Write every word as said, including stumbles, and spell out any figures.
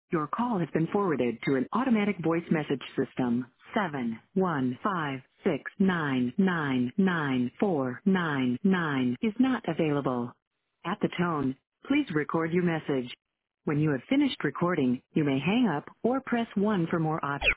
Your call has been forwarded to an automatic voice message system. Seven one five six nine nine nine four nine nine is not available. At the tone, please record your message. When you have finished recording, you may hang up or press one for more options.